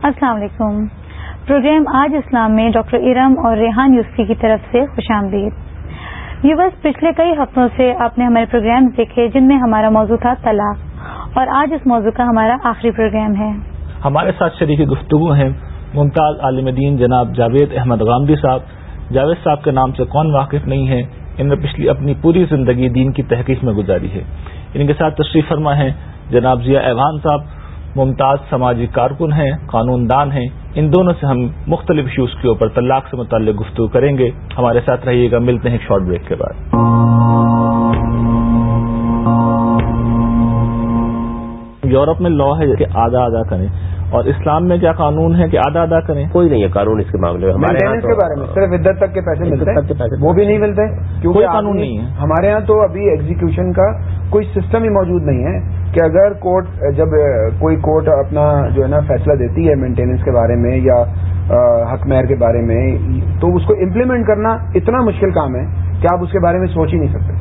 السلام علیکم. پروگرام آج اسلام میں ڈاکٹر ارم اور ریحان یوسفی کی طرف سے خوش آمدید. ویورز، پچھلے کئی ہفتوں سے آپ نے ہمارے پروگرام دیکھے جن میں ہمارا موضوع تھا طلاق، اور آج اس موضوع کا ہمارا آخری پروگرام ہے. ہمارے ساتھ شریک گفتگو ہیں ممتاز عالم دین جناب جاوید احمد غامدی صاحب. جاوید صاحب کے نام سے کون واقف نہیں ہے، ان نے پچھلی اپنی پوری زندگی دین کی تحقیق میں گزاری ہے. ان کے ساتھ تشریف فرما ہیں جناب ضیاء ایوان صاحب، ممتاز سماجی کارکن ہیں، قانون دان ہیں. ان دونوں سے ہم مختلف ایشوز کے اوپر طلاق سے متعلق گفتگو کریں گے. ہمارے ساتھ رہیے گا. ملتے ہیں ایک شارٹ بریک کے بعد. یورپ میں لا ہے کہ آدھا آدھا کریں، اور اسلام میں کیا قانون ہے کہ آدھا آدھا کریں؟ کوئی نہیں ہے قانون اس کے معاملے میں. ہمارے یہاں کے بارے میں صرف عدت تک کے پیسے ملتے ہیں، وہ بھی نہیں ملتے کیونکہ کوئی قانون نہیں ہے. ہمارے یہاں تو ابھی ایگزیکیوشن کا کوئی سسٹم ہی موجود نہیں ہے کہ اگر کورٹ جب کوئی کورٹ اپنا جو ہے نا فیصلہ دیتی ہے مینٹیننس کے بارے میں یا حق مہر کے بارے میں، تو اس کو امپلیمنٹ کرنا اتنا مشکل کام ہے کہ آپ اس کے بارے میں سوچ ہی نہیں سکتے.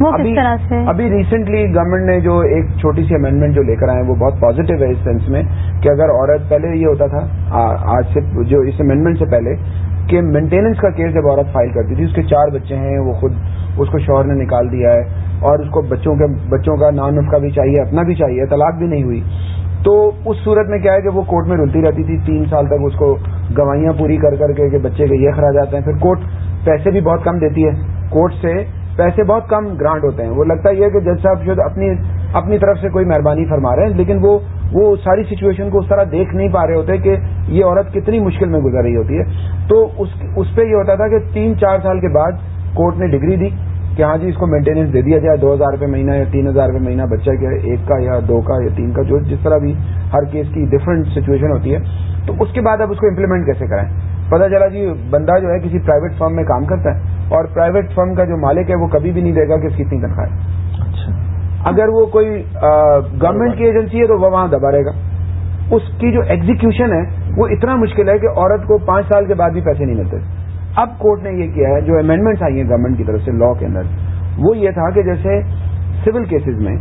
ابھی ریسنٹلی گورنمنٹ نے جو ایک چھوٹی سی امینڈمنٹ جو لے کر آئے وہ بہت پازیٹیو ہے اس سینس میں کہ اگر عورت، پہلے یہ ہوتا تھا آج سے جو اس امینڈمنٹ سے پہلے کہ مینٹیننس کا کیس جب عورت فائل کرتی تھی، اس کے 4 بچے ہیں، وہ خود اس کو شوہر نے نکال دیا ہے اور اس کو بچوں کا نان نفقہ بھی چاہیے، اپنا بھی چاہیے، طلاق بھی نہیں ہوئی، تو اس صورت میں کیا ہے کہ وہ کورٹ میں رلتی رہتی تھی 3 سال تک، اس کو گواہیاں پوری کر کے کہ بچے کے یہ اخراجات ہیں. پھر کورٹ پیسے بھی بہت کم دیتی ہے، کورٹ سے پیسے بہت کم گرانٹ ہوتے ہیں. وہ لگتا یہ ہے کہ جج صاحب شاید اپنی طرف سے کوئی مہربانی فرما رہے ہیں، لیکن وہ ساری سچویشن کو اس طرح دیکھ نہیں پا رہے ہوتے کہ یہ عورت کتنی مشکل میں گزر رہی ہوتی ہے. تو اس پہ یہ ہوتا تھا کہ 3-4 سال کے بعد کورٹ نے ڈگری دی کہ ہاں جی اس کو مینٹیننس دے دیا جائے، 2,000 روپے مہینہ یا 3,000 روپے مہینہ بچہ کے، 1 کا یا 2 کا یا 3 کا، جو جس طرح بھی ہر کیس کی ڈفرینٹ سچویشن ہوتی ہے. تو اس کے بعد اب اس کو امپلیمنٹ کیسے کرائیں؟ پتہ چلا جی بندہ جو ہے کسی پرائیویٹ فرم میں کام کرتا ہے اور پرائیویٹ فرم کا جو مالک ہے وہ کبھی بھی نہیں دے گا کہ اس کی اتنی تنخواہ ہے. اچھا. اگر وہ کوئی گورنمنٹ کی ایجنسی ہے تو وہ وہاں دبا رہے گا. اس کی جو ایگزیکیوشن ہے وہ اتنا مشکل ہے کہ عورت کو 5 سال کے بعد بھی پیسے نہیں ملتے. اب کورٹ نے یہ کیا ہے، جو امینڈمنٹس آئی ہیں گورنمنٹ کی طرف سے لا کے اندر، وہ یہ تھا کہ جیسے سول کیسز میں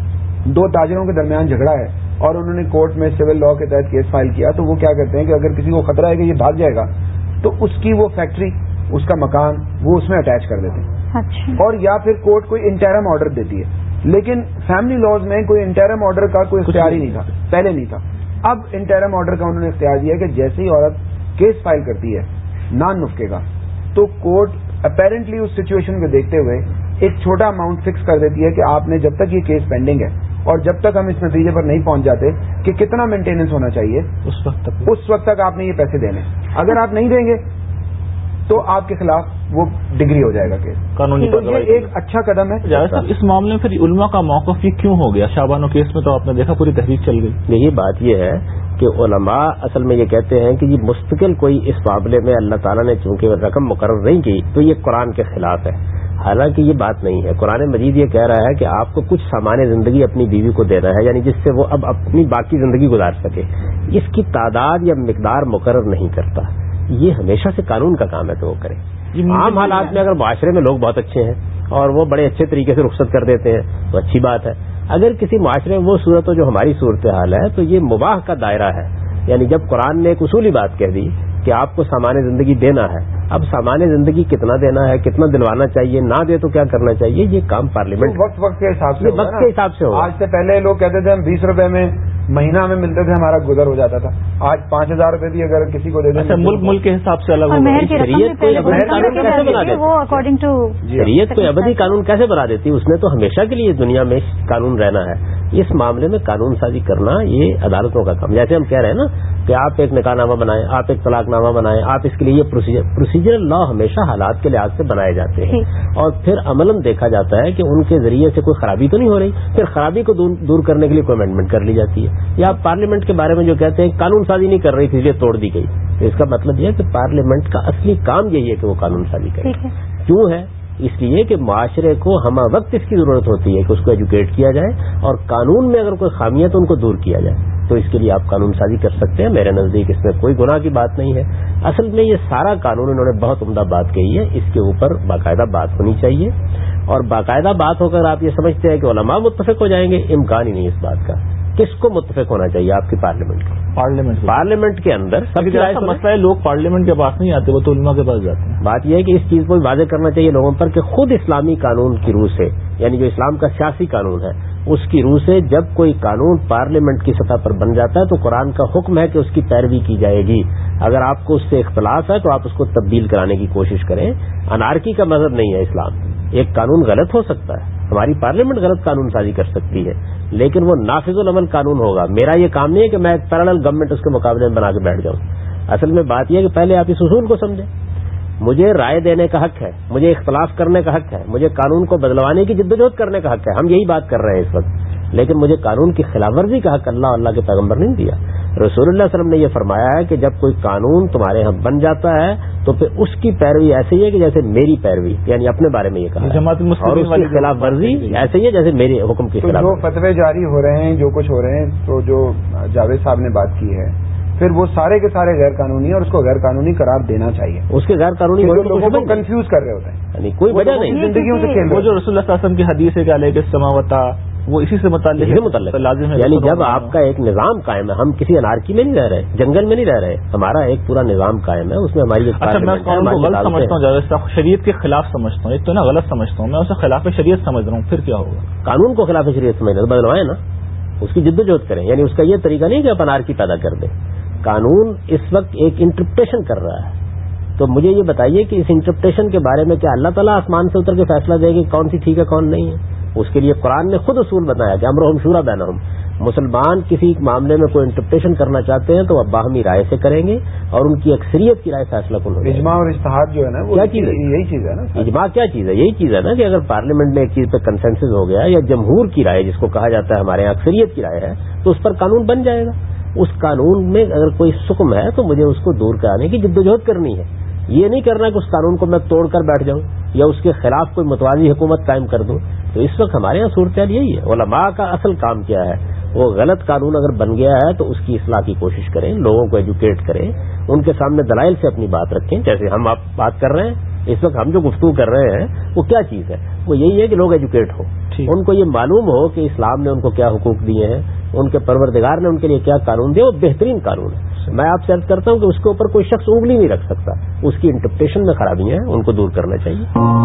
2 تاجروں کے درمیان جھگڑا ہے اور انہوں نے کورٹ میں سول لا کے تحت کیس فائل کیا، تو وہ کیا کرتے ہیں کہ اگر کسی کو خطرہ ہے کہ یہ بھاگ جائے گا تو اس کی وہ فیکٹری، اس کا مکان وہ اس میں اٹیچ کر دیتے ہیں. اچھا. اور یا پھر کورٹ کوئی انٹرم آرڈر دیتی ہے. لیکن فیملی لاز میں کوئی انٹرم آرڈر کا کوئی اختیار ہی نہیں تھا، پہلے نہیں تھا. اب انٹرم آرڈر کا انہوں نے اختیار دیا کہ جیسے ہی عورت کیس فائل کرتی ہے نان نفقے کا، تو کورٹ اپیرنٹلی اس سچویشن کو دیکھتے ہوئے ایک چھوٹا اماؤنٹ فکس کر دیتی ہے کہ آپ نے جب تک یہ کیس پینڈنگ ہے اور جب تک ہم اس نتیجے پر نہیں پہنچ جاتے کہ کتنا مینٹیننس ہونا چاہیے، اس وقت تک آپ نے یہ پیسے دینے. اگر آپ نہیں دیں گے تو آپ کے خلاف وہ ڈگری ہو جائے گا کیس قانونی. تو یہ ایک اچھا قدم ہے. اس معاملے میں پھر علماء کا موقف یہ کیوں ہو گیا؟ شابانو کیس میں تو آپ نے دیکھا پوری تحریک چل گئی. یہی بات یہ ہے کہ علماء اصل میں یہ کہتے ہیں کہ یہ مستقل کوئی اس معاملے میں اللہ تعالیٰ نے چونکہ رقم مقرر نہیں کی تو یہ قرآن کے خلاف ہے. حالانکہ یہ بات نہیں ہے. قرآن مجید یہ کہہ رہا ہے کہ آپ کو کچھ سامان زندگی اپنی بیوی کو دینا ہے، یعنی جس سے وہ اب اپنی باقی زندگی گزار سکے. اس کی تعداد یا مقدار مقرر نہیں کرتا، یہ ہمیشہ سے قانون کا کام ہے تو وہ کرے. عام حالات میں اگر معاشرے میں لوگ بہت اچھے ہیں اور وہ بڑے اچھے طریقے سے رخصت کر دیتے ہیں تو اچھی بات ہے. اگر کسی معاشرے میں وہ صورت ہو جو ہماری صورتحال ہے تو یہ مباح کا دائرہ ہے. یعنی جب قرآن نے ایک اصولی بات کہہ دی کہ آپ کو سامان زندگی دینا ہے، اب سامان زندگی کتنا دینا ہے، کتنا دلوانا چاہیے، نہ دے تو کیا کرنا چاہیے، یہ کام پارلیمنٹ وقت کے حساب سے وقت کے حساب سے ہوگا. آج سے پہلے لوگ کہتے تھے ہم 20 روپے میں مہینہ ہمیں ملتے تھے، ہمارا گزر ہو جاتا تھا. آج 5,000 روپے بھی اگر کسی کو دے دیں، ملک کے حساب سے الگ شریعت کوئی ابدی قانون کیسے بنا دیتی؟ اس نے تو ہمیشہ کے لیے دنیا میں قانون رہنا ہے. اس معاملے میں قانون سازی کرنا یہ عدالتوں کا کام. جیسے ہم کہہ رہے ہیں نا کہ آپ ایک نکاح نامہ بنائیں، آپ ایک طلاق نامہ بنائیں، آپ اس کے لیے یہ پروسیجرل لا ہمیشہ حالات کے لحاظ سے بنائے جاتے ہیں اور پھر عملاً دیکھا جاتا ہے کہ ان کے ذریعے سے کوئی خرابی تو نہیں ہو رہی، پھر خرابی کو دور کرنے کے لیے کوئی امینڈمنٹ کر لی جاتی ہے. یا پارلیمنٹ کے بارے میں جو کہتے ہیں قانون سازی نہیں کر رہی تھی اس لیے توڑ دی گئی، تو اس کا مطلب یہ ہے کہ پارلیمنٹ کا اصلی کام یہی ہے کہ وہ قانون سازی کرے. کیوں ہے؟ اس لیے کہ معاشرے کو ہمہ وقت اس کی ضرورت ہوتی ہے کہ اس کو ایجوکیٹ کیا جائے اور قانون میں اگر کوئی خامی ہے تو ان کو دور کیا جائے. تو اس کے لیے آپ قانون سازی کر سکتے ہیں. میرے نزدیک اس میں کوئی گناہ کی بات نہیں ہے. اصل میں یہ سارا قانون انہوں نے بہت عمدہ بات کہی ہے، اس کے اوپر باقاعدہ بات ہونی چاہیے اور باقاعدہ بات ہو کر آپ یہ سمجھتے ہیں کہ علماء متفق ہو جائیں گے، امکان ہی نہیں اس بات کا. کس کو متفق ہونا چاہیے آپ کی پارلیمنٹ کے اندر سب کی رائے مسئلہ ہے. لوگ پارلیمنٹ کے پاس نہیں آتے, وہ تو علماء کے پاس جاتے ہیں. بات یہ ہے کہ اس چیز کو واضح کرنا چاہیے لوگوں پر کہ خود اسلامی قانون کی روح سے, یعنی جو اسلام کا سیاسی قانون ہے اس کی روح سے جب کوئی قانون پارلیمنٹ کی سطح پر بن جاتا ہے تو قرآن کا حکم ہے کہ اس کی پیروی کی جائے گی. اگر آپ کو اس سے اختلاف ہے تو آپ اس کو تبدیل کرانے کی کوشش کریں. انارکی کا مذہب نہیں ہے اسلام. ایک قانون غلط ہو سکتا ہے, ہماری پارلیمنٹ غلط قانون سازی کر سکتی ہے, لیکن وہ نافذ العمل قانون ہوگا. میرا یہ کام نہیں ہے کہ میں ایک پیرالل گورنمنٹ اس کے مقابلے میں بنا کے بیٹھ جاؤں. اصل میں بات یہ ہے کہ پہلے آپ اس اصول کو سمجھیں. مجھے رائے دینے کا حق ہے, مجھے اختلاف کرنے کا حق ہے, مجھے قانون کو بدلوانے کی جدوجہد کرنے کا حق ہے. ہم یہی بات کر رہے ہیں اس وقت, لیکن مجھے قانون کی خلاف ورزی کا حق اللہ کے پیغمبر نے دیا. رسول اللہ علیہ وسلم نے یہ فرمایا ہے کہ جب کوئی قانون تمہارے ہاں بن جاتا ہے تو پھر اس کی پیروی ایسے ہی ہے کہ جیسے میری پیروی, یعنی اپنے بارے میں یہ کہا, اور اس کی خلاف ورزی ایسے ہی ہے جیسے میرے حکم کی خلاف. جو فتوے جاری ہو رہے ہیں, جو کچھ ہو رہے ہیں, تو جو جاوید صاحب نے بات کی ہے, پھر وہ سارے کے سارے غیر قانونی ہیں اور اس کو غیر قانونی قرار دینا چاہیے. اس کے غیر قانونی لوگوں کو کنفیوز کر رہے ہوتے ہیں, یعنی کوئی وجہ نہیں, زندگیوں سے کھیل. وہ جو رسول اللہ صلی اللہ علیہ وسلم کی حدیث ہے کہ علیہ السماوات, وہ اسی سے متعلق لازم ہے. یعنی جب آپ کا ایک نظام قائم ہے, ہم کسی انارکی میں نہیں رہ رہے, جنگل میں نہیں رہ رہے, ہمارا ایک پورا نظام قائم ہے, اس میں ہماری میں قانون کو غلط سمجھتا ہوں جاوید صاحب, شریعت کے خلاف سمجھتا ہوں. ایک تو نا غلط سمجھتا ہوں, میں اسے خلاف شریعت سمجھ رہا ہوں, پھر کیا ہوگا؟ قانون کو خلاف شریعت سمجھنا تو بدلوائیں نا, اس کی جدوجہد کریں. یعنی اس کا یہ طریقہ نہیں کہ آپ انارکی پیدا کر دیں. قانون اس وقت ایک انٹرپریٹیشن کر رہا ہے, تو مجھے یہ بتائیے کہ اس انٹرپریٹیشن کے بارے میں کیا اللہ تعالیٰ آسمان سے اتر کے فیصلہ دے گی کون سی ٹھیک ہے کون نہیں ہے؟ اس کے لیے قرآن نے خود اصول بتایا کہ امرہم شورا بینہم. مسلمان کسی معاملے میں کوئی انٹرپریٹیشن کرنا چاہتے ہیں تو وہ باہمی رائے سے کریں گے, اور ان کی اکثریت کی رائے فیصلہ کن ہوگی. اجماع اور اجتہاد جو ہے نا, کیا چیز ہے؟ یہی چیز ہے نا. اجماع کیا چیز ہے؟ یہی چیز ہے نا کہ اگر پارلیمنٹ میں ایک چیز پہ کنسنسس ہو گیا, یا جمہور کی رائے جس کو کہا جاتا ہے ہمارے یہاں اکثریت کی رائے ہے, تو اس پر قانون بن جائے گا. اس قانون میں اگر کوئی سکم ہے تو مجھے اس کو دور کرانے کی جدوجہد کرنی ہے. یہ نہیں کرنا کہ اس قانون کو میں توڑ کر بیٹھ جاؤں یا اس کے خلاف کوئی متوازی حکومت قائم کر دوں. تو اس وقت ہمارے یہاں صورتحال یہی ہے. علماء کا اصل کام کیا ہے؟ وہ غلط قانون اگر بن گیا ہے تو اس کی اصلاح کی کوشش کریں, لوگوں کو ایجوکیٹ کریں, ان کے سامنے دلائل سے اپنی بات رکھیں. جیسے ہم آپ بات کر رہے ہیں اس وقت, ہم جو گفتگو کر رہے ہیں وہ کیا چیز ہے؟ وہ یہی ہے کہ لوگ ایجوکیٹ ہوں, ان کو یہ معلوم ہو کہ اسلام نے ان کو کیا حقوق دیے ہیں, ان کے پروردگار نے ان کے لیے کیا قانون دیا, وہ بہترین قانون ہے. میں آپ سے عرض کرتا ہوں کہ اس کے اوپر کوئی شخص انگلی نہیں رکھ سکتا. اس کی انٹرپریٹیشن میں خرابیاں ہیں, ان کو دور کرنا چاہیے.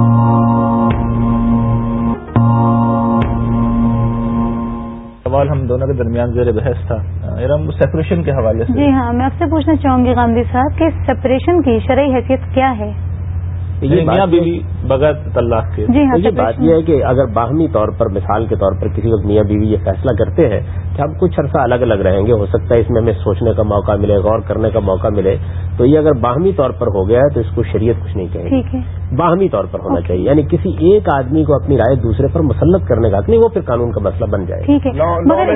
سوال ہم دونوں کے درمیان زیر بحث تھا سیپریشن کے حوالے سے. جی ہاں, میں آپ سے پوچھنا چاہوں گی غامدی صاحب کہ سیپریشن کی شرعی حیثیت کیا ہے؟ میاں بیوی بغیر طلاق کے. جی ہاں, یہ بات یہ ہے کہ اگر باہمی طور پر, مثال کے طور پر کسی وقت میاں بیوی یہ فیصلہ کرتے ہیں کہ ہم کچھ عرصہ الگ الگ رہیں گے, ہو سکتا ہے اس میں ہمیں سوچنے کا موقع ملے, غور کرنے کا موقع ملے, تو یہ اگر باہمی طور پر ہو گیا ہے تو اس کو شریعت کچھ نہیں کہے گی. باہمی طور پر ہونا چاہیے, یعنی کسی ایک آدمی کو اپنی رائے دوسرے پر مسلط کرنے کا نہیں, وہ پھر قانون کا مسئلہ بن جائے. ٹھیک ہے, مگر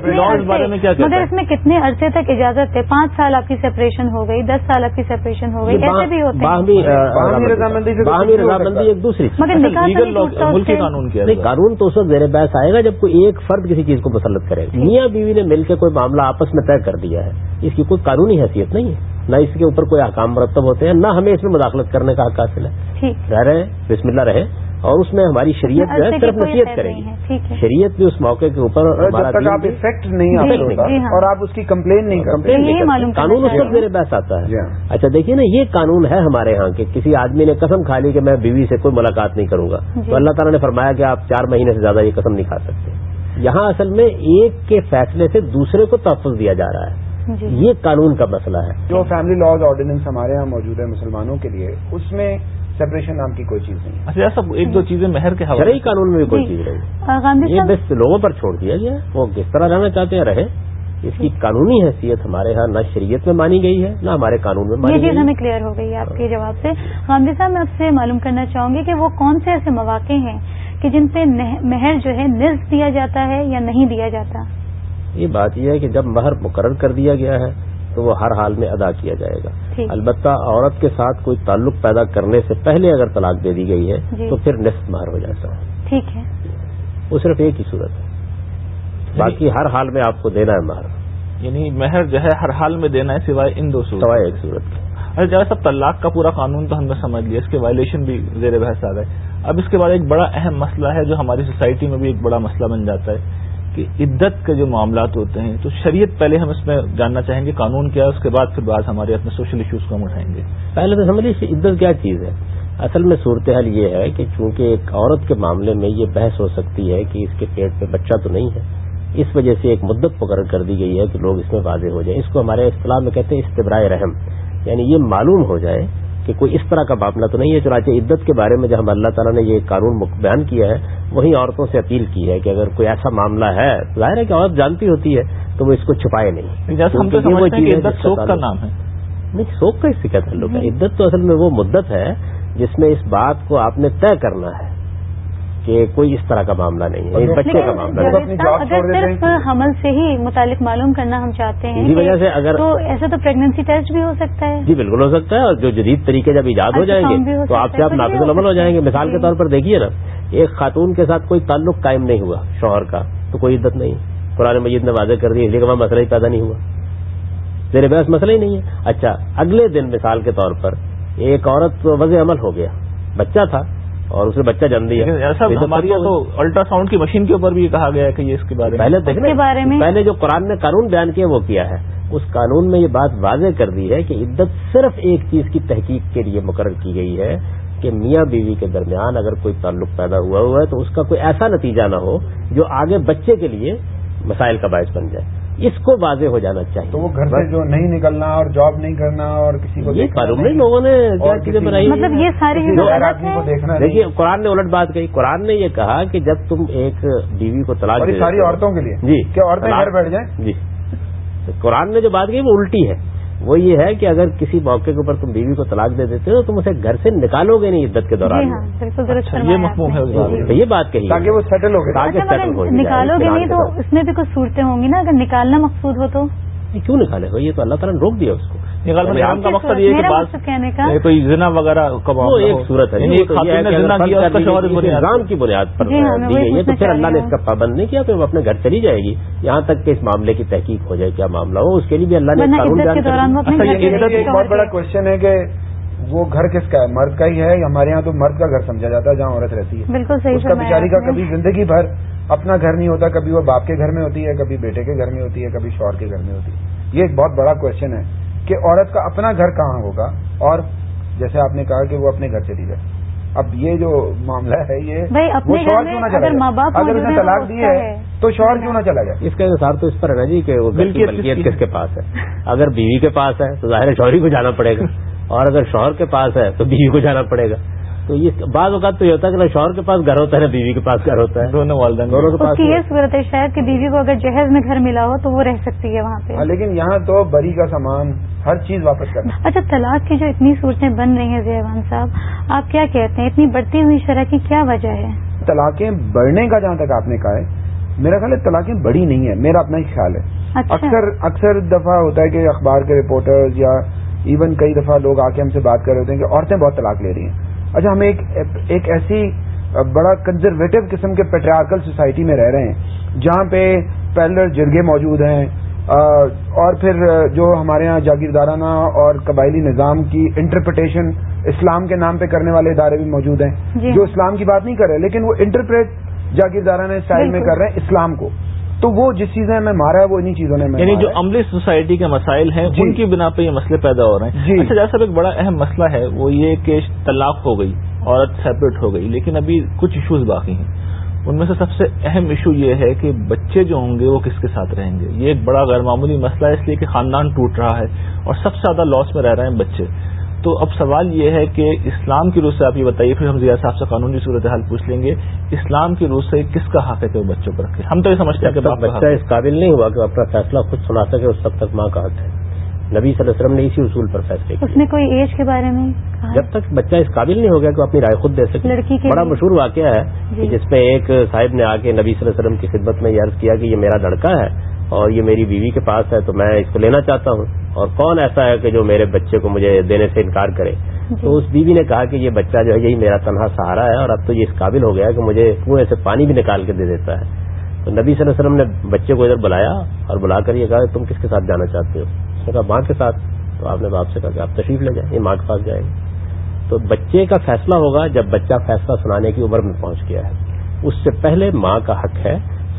اس میں کتنے عرصے تک اجازت ہے؟ 5 سال آپ کی سیپریشن ہو گئی, 10 سال آپ کی سیپریشن ہو گئی, ایسے بھی ہوتے ہیں. باہمی رضامندی ایک دوسری ملکی قانون کیا ہے. قانون تو اس وقت زیر بحث آئے گا جب کوئی ایک فرد کسی چیز کو مسلط کرے گا. میاں بیوی نے مل کے کوئی معاملہ آپس میں طے کر دیا ہے, اس کی کوئی قانونی حیثیت نہیں ہے, نہ اس کے اوپر کوئی احکام مرتب ہوتے ہیں, نہ ہمیں اس میں مداخلت کرنے کا حق حاصل ہے. رہ رہے ہیں, بسم اللہ رہے, اور اس میں ہماری شریعت جو ہے صرف نصیحت کرے گی. شریعت بھی اس موقع کے اوپر جب تک آپ افیکٹ نہیں آتا اور آپ اس کی کمپلین نہیں کرتے, قانون اس وقت زیر بحث آتا ہے. اچھا دیکھیے نا, یہ قانون ہے ہمارے ہاں کہ کسی آدمی نے قسم کھا لی کہ میں بیوی سے کوئی ملاقات نہیں کروں گا, تو اللہ تعالیٰ نے فرمایا کہ آپ 4 مہینے سے زیادہ یہ قسم نہیں کھا سکتے. یہاں اصل میں ایک کے فیصلے سے دوسرے کو تحفظ دیا جا رہا ہے. یہ قانون کا مسئلہ ہے. جو فیملی لاز آرڈیننس ہمارے یہاں موجود ہے مسلمانوں کے لیے, اس میں سیپریشن نام کی کوئی چیز نہیں. اچھا سب ایک دو چیزیں مہر کے حوالے, شرعی قانون میں بھی کوئی چیز نہیں, یہ بس لوگوں پر چھوڑ دیا گیا, وہ کس طرح رہنا چاہتے ہیں رہے. اس کی قانونی حیثیت ہمارے ہاں نہ شریعت میں مانی گئی ہے, نہ ہمارے قانون میں مانی گئی ہے. یہ چیز ہمیں کلیئر ہو گئی ہے آپ کے جواب سے. غامدی صاحب, میں آپ سے معلوم کرنا چاہوں گی کہ وہ کون سے ایسے مواقع ہیں کہ جن پہ مہر جو ہے نصف دیا جاتا ہے یا نہیں دیا جاتا؟ یہ بات یہ ہے کہ جب مہر مقرر کر دیا گیا ہے تو وہ ہر حال میں ادا کیا جائے گا. البتہ عورت کے ساتھ کوئی تعلق پیدا کرنے سے پہلے اگر طلاق دے دی گئی ہے تو پھر نصف مہر ہو جاتا ہے. ٹھیک ہے, وہ صرف ایک ہی صورت ہے, باقی ہر حال میں آپ کو دینا ہے مہر. یعنی مہر جو ہے ہر حال میں دینا ہے سوائے ان 2 صورت, سوائے ایک صورت. اچھا جب سب طلاق کا پورا قانون تو ہم نے سمجھ لیا, اس کے وائلیشن بھی زیر بحث آ گئے. اب اس کے بعد ایک بڑا اہم مسئلہ ہے جو ہماری سوسائٹی میں بھی ایک بڑا مسئلہ بن جاتا ہے کہ عدت کے جو معاملات ہوتے ہیں تو شریعت پہلے ہم اس میں جاننا چاہیں گے قانون کیا ہے، اس کے بعد پھر بعض ہمارے اپنے سوشل ایشوز کو ہم اٹھائیں گے. پہلے تو سمجھ لیجیے عدت کیا چیز ہے. اصل میں صورتحال یہ ہے کہ چونکہ ایک عورت کے معاملے میں یہ بحث ہو سکتی ہے کہ اس کے پیٹ پہ بچہ تو نہیں ہے، اس وجہ سے ایک مدت مقرر کر دی گئی ہے کہ لوگ اس میں واضح ہو جائیں. اس کو ہمارے اصطلاح میں کہتے ہیں استبراء رحم، یعنی یہ معلوم ہو جائے کہ کوئی اس طرح کا معاملہ تو نہیں ہے. چنانچہ عدت کے بارے میں جب اللہ تعالیٰ نے یہ قانون بیان کیا ہے، وہیں عورتوں سے اپیل کی ہے کہ اگر کوئی ایسا معاملہ ہے، ظاہر ہے کہ عورت جانتی ہوتی ہے تو وہ اس کو چھپائے نہیں. ہم تو سمجھتے ہیں کہ عدت شوق کا نام ہے. نہیں، شوق کا اس سے کیا تعلق ہے؟ عدت تو اصل میں وہ مدت ہے جس میں اس بات کو آپ نے طے کرنا ہے کہ کوئی اس طرح کا معاملہ نہیں ہے، ایک بچے کا معاملہ ہے. اگر صرف حمل سے ہی متعلق معلوم کرنا ہم چاہتے ہیں اسی وجہ سے اگر تو ایسا تو پریگنینسی ٹیسٹ بھی ہو سکتا ہے. جی بالکل ہو سکتا ہے، اور جو جدید طریقے جب ایجاد ہو جائیں گے تو آپ سے آپ نافذ العمل ہو جائیں گے. مثال کے طور پر دیکھیے نا، ایک خاتون کے ساتھ کوئی تعلق قائم نہیں ہوا شوہر کا تو کوئی عدت نہیں. قرآن مجید نے واضح کر دی، اس لیے کہ وہاں مسئلہ ہی پیدا نہیں ہوا، زیر بحث مسئلہ ہی نہیں ہے. اچھا، اگلے دن مثال کے طور پر ایک عورت وضع عمل ہو گیا، بچہ تھا اور اسے بچہ جن دیا. ایسا ہماری تو الٹرا ساؤنڈ کی مشین کے اوپر بھی کہا گیا ہے کہ یہ اس کے بارے میں پہلے جو قرآن نے قانون بیان کیا وہ کیا ہے، اس قانون میں یہ بات واضح کر دی ہے کہ عدت صرف ایک چیز کی تحقیق کے لیے مقرر کی گئی ہے کہ میاں بیوی کے درمیان اگر کوئی تعلق پیدا ہوا ہے تو اس کا کوئی ایسا نتیجہ نہ ہو جو آگے بچے کے لیے مسائل کا باعث بن جائے. اس کو واضح ہو جانا چاہیے. تو وہ گھر سے جو نہیں نکلنا اور جاب نہیں کرنا اور کسی کو یہ قانون میں لوگوں نے کیا چیزیں بنائی، مطلب یہ ساری آدمی کو دیکھنا. دیکھیے قرآن نے الٹ بات کہی. قرآن نے یہ کہا کہ جب تم ایک بیوی کو طلاق دے ساری عورتوں کے لیے جی کیا عورتیں گھر بیٹھ جائیں. جی قرآن نے جو بات کہی وہ الٹی ہے. وہ یہ ہے کہ اگر کسی موقع کے اوپر تم بیوی کو طلاق دے دیتے ہو تو تم اسے گھر سے نکالو گے نہیں عدت کے دوران. یہ مفہوم ہے، یہ بات کہی تاکہ وہ سیٹل ہو گئے. نکالو گے نہیں تو اس میں بھی کچھ صورتیں ہوں گی نا، اگر نکالنا مقصود ہو تو کیوں نکالے گا؟ یہ تو اللہ تعالیٰ نے روک دیا اس کو. نکالنے کا مقصد یہ ہے کہ کوئی زنا وغیرہ وہ ایک صورت ہے نظام کی بنیاد پر دی گئی ہے تو پھر اللہ نے اس کا پابند نہیں کیا، پھر وہ اپنے گھر چلی جائے گی یہاں تک کہ اس معاملے کی تحقیق ہو جائے کیا معاملہ ہو. اس کے لیے بھی اللہ نے ایک بہت بڑا کوشچن ہے کہ وہ گھر کس کا ہے؟ مرد کا ہی ہے. ہمارے یہاں تو مرد کا گھر سمجھا جاتا ہے جہاں عورت رہتی ہے. بالکل صحیح. اس کا بیچاری کا کبھی زندگی بھر اپنا گھر نہیں ہوتا، کبھی وہ باپ کے گھر میں ہوتی ہے، کبھی بیٹے کے گھر میں ہوتی ہے، کبھی شوہر کے گھر میں ہوتی ہے. یہ ایک بہت بڑا کوشچن ہے کہ عورت کا اپنا گھر کہاں ہوگا، اور جیسے آپ نے کہا کہ وہ اپنے گھر چلی جائے. اب یہ جو معاملہ ہے یہ وہ شوہر کیوں نہ چلا جائے؟ اگر اس نے طلاق دی ہے تو شوہر کیوں نہ چلا جائے؟ اس کا انحصار تو اس پر ہے نا جی کہ وہ ملکیت کس کے پاس ہے. اگر بیوی کے پاس ہے تو ظاہر شوہر کو جانا پڑے گا، اور اگر شوہر کے پاس ہے تو بیوی کو جانا پڑے گا. تو یہ بعض اوقات تو یہ ہوتا ہے کہ نہ شوہر کے پاس گھر ہوتا ہے نہ بیوی کے پاس گھر ہوتا ہے. دونوں والدین کے پاس یہ صورت ہے شاید کہ بیوی کو اگر جہیز میں گھر ملا ہو تو وہ رہ سکتی ہے وہاں پہ. لیکن یہاں تو بری کا سامان ہر چیز واپس کرنا. اچھا، طلاق کی جو اتنی صورتیں بن رہی ہیں ذیوان صاحب، آپ کیا کہتے ہیں اتنی بڑھتی ہوئی شرح کی کیا وجہ ہے؟ طلاقیں بڑھنے کا جہاں تک آپ نے کہا ہے، میرا خیال ہے طلاقیں بڑی نہیں ہے، میرا اپنا ہی خیال ہے. اکثر دفعہ ہوتا ہے کہ اخبار کے رپورٹرز یا ایون کئی دفعہ لوگ آ کے ہم سے بات کر رہے ہوتے ہیں کہ عورتیں بہت طلاق لے رہی ہیں. اچھا، ہم ایک ایسی بڑا کنزرویٹو قسم کے پیٹریارکل سوسائٹی میں رہ رہے ہیں جہاں پہ پیرلر جرگے موجود ہیں، اور پھر جو ہمارے ہاں جاگیردارانہ اور قبائلی نظام کی انٹرپریٹیشن اسلام کے نام پہ کرنے والے ادارے بھی موجود ہیں جو اسلام کی بات نہیں کر رہے لیکن وہ انٹرپریٹ جاگیردارانہ اسٹائل میں کر رہے ہیں اسلام کو. تو وہ جس چیزیں میں مارا ہے وہ انہی چیزوں نے یعنی جو عملی سوسائٹی کے مسائل ہیں ان کی بنا پہ یہ مسئلے پیدا ہو رہے ہیں. اچھا جیسا ایک بڑا اہم مسئلہ ہے وہ یہ کہ طلاق ہو گئی، عورت سیپریٹ ہو گئی، لیکن ابھی کچھ ایشوز باقی ہیں. ان میں سے سب سے اہم ایشو یہ ہے کہ بچے جو ہوں گے وہ کس کے ساتھ رہیں گے. یہ ایک بڑا غیر معمولی مسئلہ ہے اس لیے کہ خاندان ٹوٹ رہا ہے اور سب سے زیادہ لاس میں رہ رہے ہیں بچے. تو اب سوال یہ ہے کہ اسلام کی روح سے آپ یہ بتائیے، پھر ہم ضیاء صاحب سے قانونی صورتحال پوچھ لیں گے. اسلام کی روح سے کس کا حق ہے کہ وہ بچوں پر رکھے؟ ہم تو یہ سمجھتے ہیں کہ بچہ اس قابل نہیں ہوا کہ اپنا فیصلہ خود سنا سکے، اس وقت تک ماں کا حق ہے. نبی صلی اللہ علیہ وسلم نے اسی اصول پر فیصلے کیے. اس نے کوئی ایج کے بارے میں جب تک بچہ اس قابل نہیں ہو گیا کہ وہ اپنی رائے خود دے سکے. لڑکی کے بڑا مشہور واقعہ ہے کہ جس میں ایک صاحب نے آ کے نبی صلی اللہ علیہ وسلم کی خدمت میں یہ عرض کیا کہ یہ میرا لڑکا ہے اور یہ میری بیوی کے پاس ہے تو میں اس کو لینا چاہتا ہوں، اور کون ایسا ہے کہ جو میرے بچے کو مجھے دینے سے انکار کرے. تو اس بیوی نے کہا کہ یہ بچہ جو ہے یہی میرا تنہا سہارا ہے اور اب تو یہ اس قابل ہو گیا ہے کہ مجھے کنویں سے پانی بھی نکال کے دے دیتا ہے. تو نبی صلی اللہ علیہ وسلم نے بچے کو ادھر بلایا اور بلا کر یہ کہا تم کس کے ساتھ جانا چاہتے ہو؟ اس نے کہا ماں کے ساتھ. تو آپ نے باپ سے کہا کہ آپ تشریف لے جائیں، یہ ماں کے پاس جائیں گے. تو بچے کا فیصلہ ہوگا جب بچہ فیصلہ سنانے کی عمر میں پہنچ گیا ہے. اس سے پہلے ماں کا حق ہے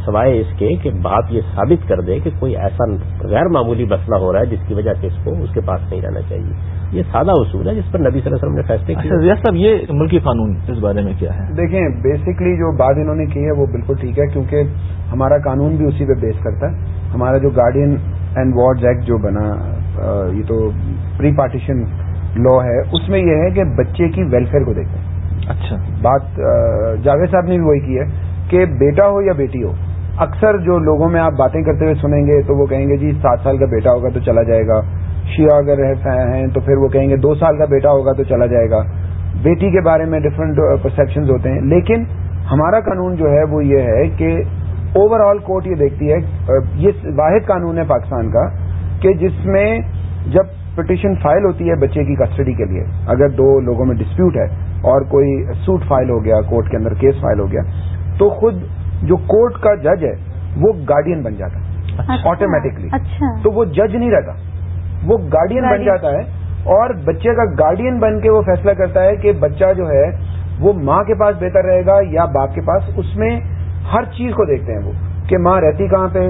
سوائے اس کے کہ باپ یہ ثابت کر دے کہ کوئی ایسا غیر معمولی مسئلہ ہو رہا ہے جس کی وجہ سے اس کے پاس نہیں رہنا چاہیے. یہ سادہ اصول ہے جس پر نبی صلی اللہ علیہ وسلم نے فیصلے کیے. ریاض صاحب یہ ملکی قانون اس بارے میں کیا ہے؟ دیکھیں بیسکلی جو بات انہوں نے کی ہے وہ بالکل ٹھیک ہے, کیونکہ ہمارا قانون بھی اسی پہ بیس کرتا ہے. ہمارا جو گارڈین اینڈ وارڈز ایکٹ جو بنا, یہ تو پری پارٹیشن لا ہے, اس میں یہ ہے کہ بچے کی ویلفیئر کو دیکھتے ہیں. اچھا, بات جاوید صاحب نے بھی وہی کی ہے کہ بیٹا ہو یا بیٹی ہو, اکثر جو لوگوں میں آپ باتیں کرتے ہوئے سنیں گے تو وہ کہیں گے جی 7 سال کا بیٹا ہوگا تو چلا جائے گا. شیعہ اگر ہیں تو پھر وہ کہیں گے 2 سال کا بیٹا ہوگا تو چلا جائے گا. بیٹی کے بارے میں ڈفرینٹ پرسیپشنز ہوتے ہیں, لیکن ہمارا قانون جو ہے وہ یہ ہے کہ اوور آل کورٹ یہ دیکھتی ہے, یہ واحد قانون ہے پاکستان کا کہ جس میں جب پٹیشن فائل ہوتی ہے بچے کی کسٹڈی کے لیے, اگر 2 لوگوں میں ڈسپیوٹ ہے اور کوئی سوٹ فائل ہو گیا کورٹ کے اندر, کیس فائل ہو گیا, تو خود جو کورٹ کا جج ہے وہ گارڈین بن جاتا ہے آٹومیٹکلی. تو وہ جج نہیں رہتا, وہ گارڈین بن جاتا ہے اور بچے کا گارڈین بن کے وہ فیصلہ کرتا ہے کہ بچہ جو ہے وہ ماں کے پاس بہتر رہے گا یا باپ کے پاس. اس میں ہر چیز کو دیکھتے ہیں وہ کہ ماں رہتی کہاں پہ.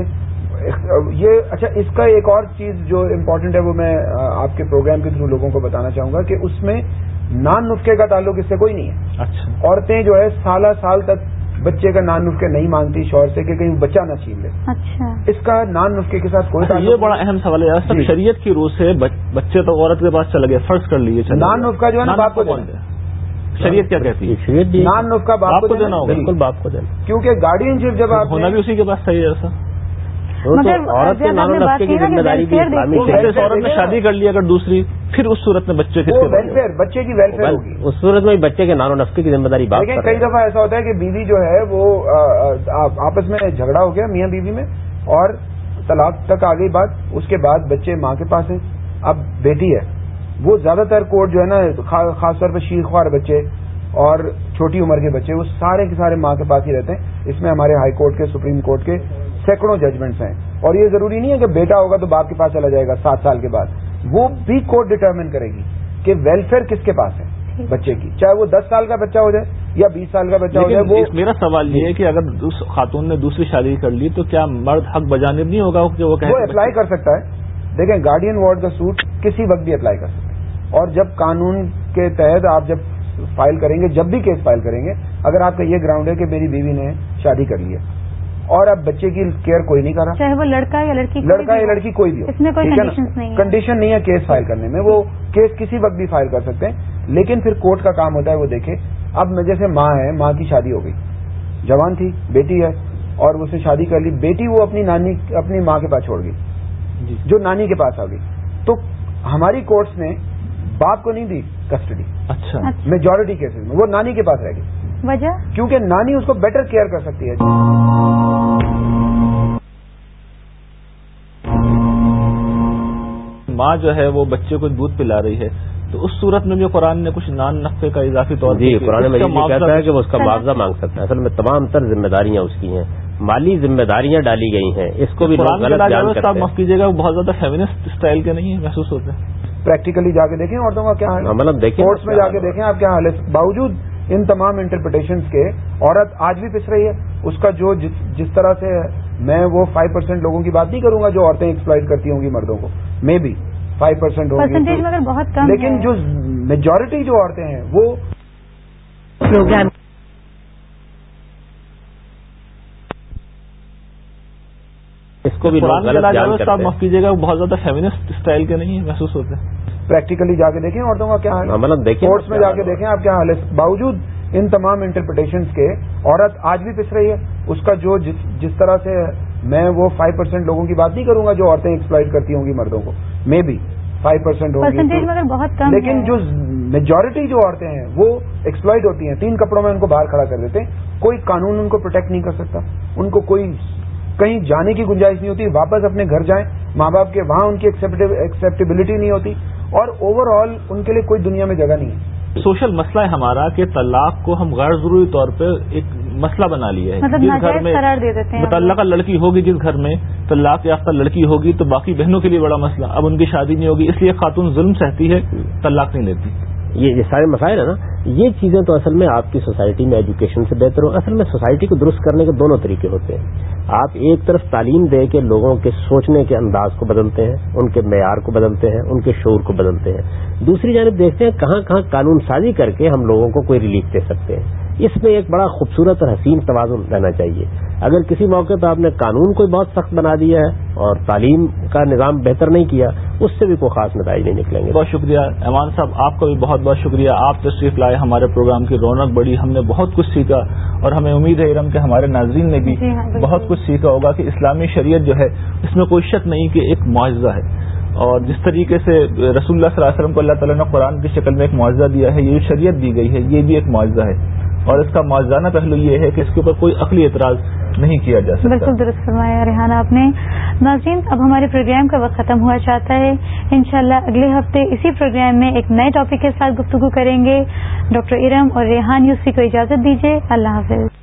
یہ اچھا, اس کا ایک اور چیز جو امپورٹنٹ ہے وہ میں آپ کے پروگرام کے تھرو لوگوں کو بتانا چاہوں گا کہ اس میں نان نسخے کا تعلق اس سے کوئی نہیں ہے. اچھا, عورتیں جو ہے سال تک بچے کا نان نسخے نہیں مانگتی شوہر سے کہ کہیں بچہ نہ چھین لے. اچھا, اس کا نان نسخے کے ساتھ کوئی تعلق. یہ بڑا اہم سوال ہے. شریعت کی روح سے بچے تو عورت کے پاس چلا گیا, فرض کر لیجیے نان نسخہ جو ہے نا باپ کو دینا ہے. شریعت کیا کہتی ہے؟ شریعت نان نسخہ باپ کو دینا ہوگا, بالکل باپ کو دینا, کیونکہ گارڈین شپ جب آپ ہونا بھی اسی کے پاس صحیح ہے. ایسا مگر عورت کے نان نسخے کی ذمہ داری بھی اسلامی جیسے عورت نے شادی کر لی اگر دوسری, پھر اس صورت میں بچے کس کے ویلفیئر, بچے کی ویلفیئر ہوگی. اس صورت میں بچے کے نان و نسخے کی ذمہ داری باپ. لیکن کئی دفعہ ایسا ہوتا ہے کہ بیوی جو ہے وہ آپس میں جھگڑا ہو گیا میاں بیوی میں اور طلاق تک آ گئی بات, اس کے بعد بچے ماں کے پاس ہیں. اب بیٹی ہے, وہ زیادہ تر کورٹ جو ہے نا خاص طور پہ شیر خوار بچے اور چھوٹی عمر کے بچے وہ سارے کے سارے ماں کے پاس ہی رہتے ہیں. اس میں ہمارے ہائی کورٹ کے سپریم کورٹ کے سینکڑوں ججمنٹس ہیں, اور یہ ضروری نہیں ہے کہ بیٹا ہوگا تو باپ کے پاس چلا جائے گا 7 سال کے بعد. وہ بھی کورٹ ڈٹرمن کرے گی کہ ویلفیئر کس کے پاس ہے بچے کی, چاہے وہ 10 سال کا بچہ ہو جائے یا 20 سال کا بچہ ہو جائے. وہ میرا سوال یہ ہے کہ اگر خاتون نے دوسری شادی کر لی تو کیا مرد حق بجانب نہیں ہوگا کہ وہ اپلائی کر سکتا ہے. دیکھیں گارڈین وارڈ کا سوٹ کسی وقت بھی اپلائی کر سکتے ہیں, اور جب قانون کے تحت آپ جب فائل کریں گے, جب بھی کیس فائل کریں گے, اگر آپ کا یہ گراؤنڈ ہے کہ میری بیوی نے شادی کر لی ہے اور اب بچے کی کیئر کوئی نہیں کر رہا, چاہے وہ لڑکا یا لڑکی کوئی بھی ہو, اس میں کوئی کنڈیشن نہیں ہے کیس فائل کرنے میں. وہ کیس کسی وقت بھی فائل کر سکتے ہیں, لیکن پھر کورٹ کا کام ہوتا ہے وہ دیکھے. اب میں جیسے ماں ہے, ماں کی شادی ہو گئی, جوان تھی, بیٹی ہے اور اس نے شادی کر لی, بیٹی وہ اپنی ماں کے پاس چھوڑ گئی جو نانی کے پاس آ گئی, تو ہماری کورٹس نے باپ کو نہیں دی کسٹڈی. اچھا, میجورٹی کیسز میں وہ نانی کے پاس رہ گئی. وجہ کیونکہ نانی اس کو بیٹر کیئر کر سکتی ہے. ماں جو ہے وہ بچے کو دودھ پلا رہی ہے, تو اس صورت میں بھی قرآن نے کچھ نان نقطے کا اضافی طور جی قرآن مجید یہ کہتا ہے کہ وہ اس کا معاوضہ مانگ سکتا ہے. اصل میں تمام تر ذمہ داریاں اس کی ہیں, مالی ذمہ داریاں ڈالی گئی ہیں. اس کو بھی لوگ غلط جان کرتے ہیں. معاف کیجیے گا, وہ بہت زیادہ فیمنسٹ اسٹائل کے نہیں محسوس ہوتے ہیں. پریکٹیکلی جا کے دیکھیں عورتوں کا کیا حال ہے, مطلب دیکھیں کورٹس میں جا کے دیکھیں آپ کیا حال ہے. باوجود ان تمام انٹرپریٹیشنز کے عورت آج بھی پس رہی ہے. اس کا جو جس طرح سے میں وہ 5% لوگوں کی بات نہیں کروں گا جو عورتیں ایکسپلائٹ کرتی ہوں گی مردوں کو, مے بی 5% ہوگی, لیکن جو میجورٹی جو عورتیں ہیں وہ پروگرام اس کو بھی لوگ غلط جان کرتے ہیں. معاف کیجیے گا, وہ بہت زیادہ فیمنسٹ اسٹائل کے نہیں محسوس ہوتے ہیں. پریکٹیکلی جا کے دیکھیں عورتوں کا کیا حال ہے, مطلب دیکھیں کورٹس میں جا کے دیکھیں آپ کیا حال ہے. باوجود ان تمام انٹرپریٹیشنز کے عورت آج بھی پس رہی ہے. اس کا جو جس طرح سے میں وہ 5% لوگوں کی بات نہیں کروں گا جو عورتیں ایکسپلائٹ کرتی ہوں گی مردوں کو, مے بی 5% ہوگی, لیکن جو میجورٹی جو عورتیں ہیں وہ ایکسپلائٹ ہوتی ہیں. 3 کپڑوں میں ان کو باہر کھڑا کر دیتے ہیں, کوئی قانون ان کو پروٹیکٹ نہیں کر سکتا, ان کو کوئی کہیں جانے کی گنجائش نہیں ہوتی, واپس اپنے گھر جائیں ماں باپ کے, وہاں ان کی ایکسیپٹیبلٹی نہیں ہوتی, اور اوور آل ان کے لیے کوئی دنیا میں جگہ نہیں ہے. سوشل مسئلہ ہے ہمارا کہ طلاق کو ہم غیر ضروری طور پہ ایک مسئلہ بنا لیا ہے. جس گھر میں متعلقہ لڑکی ہوگی, جس گھر میں طلاق یافتہ لڑکی ہوگی تو باقی بہنوں کے لیے بڑا مسئلہ, اب ان کی شادی نہیں ہوگی, اس لیے خاتون ظلم سہتی ہے, طلاق نہیں لیتی. یہ سارے مسائل ہیں نا, یہ چیزیں تو اصل میں آپ کی سوسائٹی میں ایجوکیشن سے بہتر ہو. اصل میں سوسائٹی کو درست کرنے کے دونوں طریقے ہوتے ہیں. آپ ایک طرف تعلیم دے کے لوگوں کے سوچنے کے انداز کو بدلتے ہیں, ان کے معیار کو بدلتے ہیں, ان کے شعور کو بدلتے ہیں. دوسری جانب دیکھتے ہیں کہاں کہاں قانون سازی کر کے ہم لوگوں کو کوئی ریلیف دے سکتے ہیں. اس میں ایک بڑا خوبصورت اور حسین توازن رہنا چاہیے. اگر کسی موقع پہ آپ نے قانون کوئی بہت سخت بنا دیا ہے اور تعلیم کا نظام بہتر نہیں کیا, اس سے بھی کوئی خاص نتائج نہیں نکلیں گے. بہت شکریہ ایمان صاحب, آپ کا بھی بہت بہت شکریہ. آپ تشریف لائے, ہمارے پروگرام کی رونق بڑھی, ہم نے بہت کچھ سیکھا, اور ہمیں امید ہے ارم کہ ہمارے ناظرین نے بھی بہت کچھ سیکھا ہوگا کہ اسلامی شریعت جو ہے اس میں کوئی شک نہیں کہ ایک معجزہ ہے. اور جس طریقے سے رسول اللہ صلی اللہ علیہ وسلم کو اللہ تعالیٰ نے قرآن کی شکل میں ایک معجزہ دیا ہے, یہ جو شریعت دی گئی ہے یہ بھی ایک معجزہ ہے, اور اس کا معجزانہ پہلو یہ ہے کہ اس کے اوپر کوئی عقلی اعتراض نہیں کیا جا سکتا. بالکل درست فرمایا ریحان آپ نے. ناظرین, اب ہمارے پروگرام کا وقت ختم ہوا چاہتا ہے. انشاءاللہ اگلے ہفتے اسی پروگرام میں ایک نئے ٹاپک کے ساتھ گفتگو کریں گے. ڈاکٹر ارم اور ریحان یوسفی کو اجازت دیجیے. اللہ حافظ.